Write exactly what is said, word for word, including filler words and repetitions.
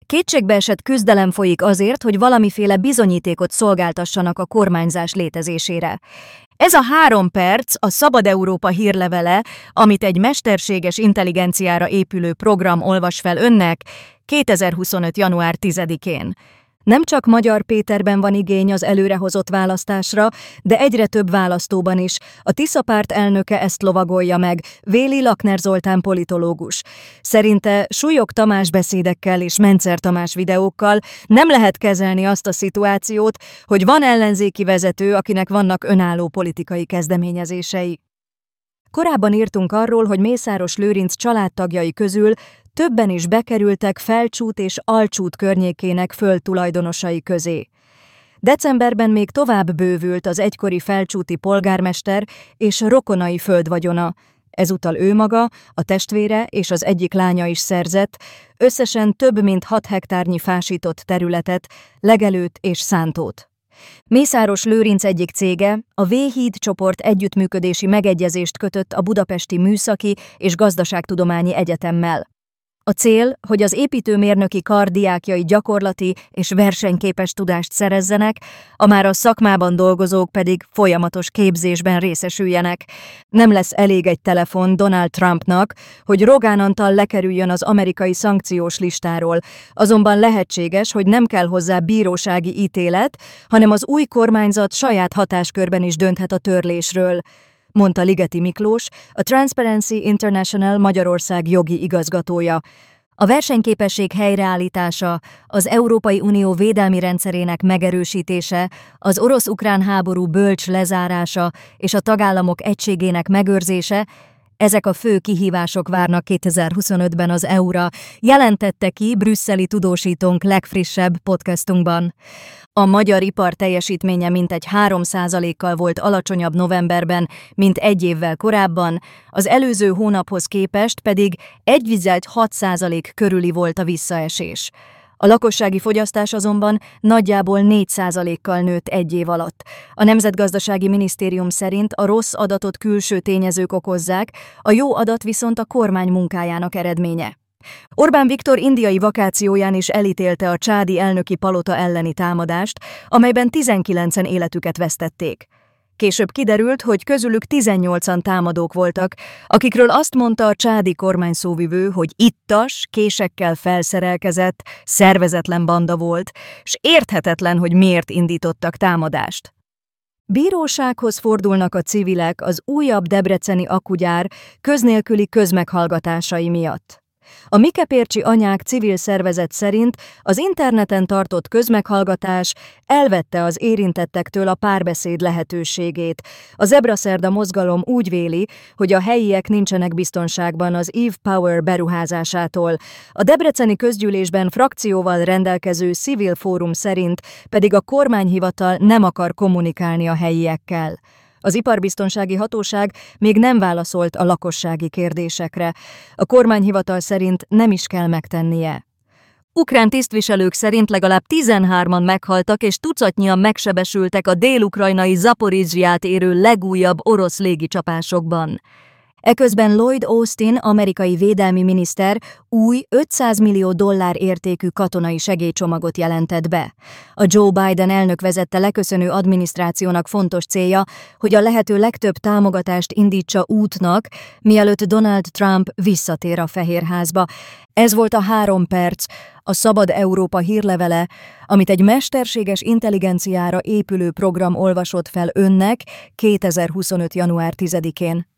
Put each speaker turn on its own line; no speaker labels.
Kétségbeesett küzdelem folyik azért, hogy valamiféle bizonyítékot szolgáltassanak a kormányzás létezésére. Ez a három perc a Szabad Európa hírlevele, amit egy mesterséges intelligenciára épülő program olvas fel önnek kétezer-huszonöt. január tizedikén. Nem csak Magyar Péterben van igény az előrehozott választásra, de egyre több választóban is. A Tisza párt elnöke ezt lovagolja meg, véli Lakner Zoltán politológus. Szerinte Súlyog Tamás beszédekkel és Mencer Tamás videókkal nem lehet kezelni azt a szituációt, hogy van ellenzéki vezető, akinek vannak önálló politikai kezdeményezései. Korábban írtunk arról, hogy Mészáros Lőrinc családtagjai közül többen is bekerültek Felcsút és Alcsút környékének földtulajdonosai közé. Decemberben még tovább bővült az egykori felcsúti polgármester és rokonai földvagyona. Ezúttal ő maga, a testvére és az egyik lánya is szerzett, összesen több mint hat hektárnyi fásított területet, legelőt és szántót. Mészáros Lőrinc egyik cége, a V-híd csoport együttműködési megegyezést kötött a Budapesti Műszaki és Gazdaságtudományi Egyetemmel. A cél, hogy az építőmérnöki kar diákjai gyakorlati és versenyképes tudást szerezzenek, a már a szakmában dolgozók pedig folyamatos képzésben részesüljenek. Nem lesz elég egy telefon Donald Trumpnak, hogy Rogán Antal lekerüljön az amerikai szankciós listáról, azonban lehetséges, hogy nem kell hozzá bírósági ítélet, hanem az új kormányzat saját hatáskörben is dönthet a törlésről, mondta Ligeti Miklós, a Transparency International Magyarország jogi igazgatója. A versenyképesség helyreállítása, az Európai Unió védelmi rendszerének megerősítése, az orosz-ukrán háború bölcs lezárása és a tagállamok egységének megőrzése, ezek a fő kihívások várnak kétezer-huszonötben az é u-ra, jelentette ki brüsszeli tudósítónk legfrissebb podcastunkban. A magyar ipar teljesítménye mintegy három százalékkal volt alacsonyabb novemberben, mint egy évvel korábban, az előző hónaphoz képest pedig egy egész hat százalék körüli volt a visszaesés. A lakossági fogyasztás azonban nagyjából négy százalékkal nőtt egy év alatt. A Nemzetgazdasági Minisztérium szerint a rossz adatot külső tényezők okozzák, a jó adat viszont a kormány munkájának eredménye. Orbán Viktor indiai vakációján is elítélte a csádi elnöki palota elleni támadást, amelyben tizenkilencen életüket vesztették. Később kiderült, hogy közülük tizennyolcan támadók voltak, akikről azt mondta a csádi kormányszóvivő, hogy ittas, késekkel felszerelkezett, szervezetlen banda volt, s érthetetlen, hogy miért indítottak támadást. Bírósághoz fordulnak a civilek az újabb debreceni akkugyár köznélküli közmeghallgatásai miatt. A Mikepércsi Anyák civil szervezet szerint az interneten tartott közmeghallgatás elvette az érintettektől a párbeszéd lehetőségét. A Zebraszerda mozgalom úgy véli, hogy a helyiek nincsenek biztonságban az Eve Power beruházásától. A debreceni közgyűlésben frakcióval rendelkező Civil Fórum szerint pedig a kormányhivatal nem akar kommunikálni a helyiekkel. Az Iparbiztonsági Hatóság még nem válaszolt a lakossági kérdésekre. A kormányhivatal szerint nem is kell megtennie. Ukrán tisztviselők szerint legalább tizenhárman meghaltak és tucatnyian megsebesültek a dél-ukrajnai Zaporizsját érő legújabb orosz légicsapásokban. Eközben Lloyd Austin, amerikai védelmi miniszter új ötszáz millió dollár értékű katonai segélycsomagot jelentett be. A Joe Biden elnök vezette leköszönő adminisztrációnak fontos célja, hogy a lehető legtöbb támogatást indítsa útnak, mielőtt Donald Trump visszatér a Fehérházba. Ez volt a három perc, a Szabad Európa hírlevele, amit egy mesterséges intelligenciára épülő program olvasott fel önnek kétezer-huszonöt. január tizedikén.